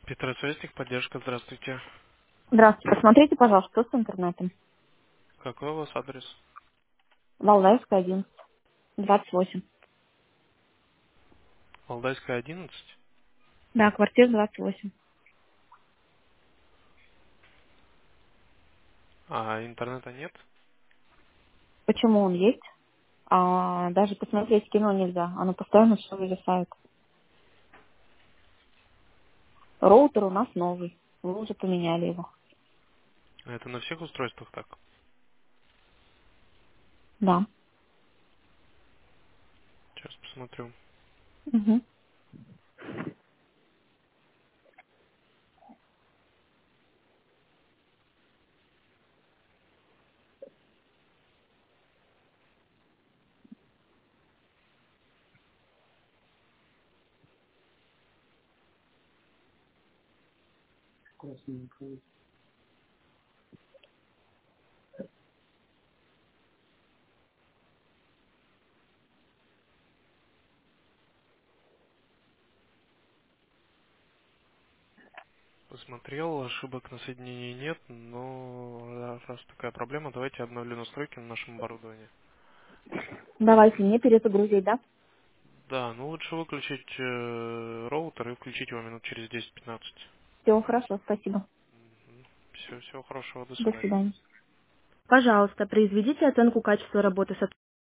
Петросвестник, поддержка, здравствуйте. Здравствуйте. Посмотрите, пожалуйста, что с интернетом. Какой у вас адрес? Валдаевская, 11, 28. Валдайская, 11? Да, квартира 28. А интернета нет? Почему он есть? Даже посмотреть кино нельзя. Оно постоянно все зависает. Роутер у нас новый. Вы уже поменяли его. Это на всех устройствах так? Да. Сейчас посмотрю. Угу. Посмотрел, ошибок на соединении нет, но раз такая проблема, давайте обновлю настройки на нашем оборудовании. Давайте не перезагрузить, да? Да, ну лучше выключить роутер и включить его минут через 10-15. Все хорошо, спасибо. Все, всего хорошего, до До свидания. свидания. Пожалуйста, произведите оценку качества работы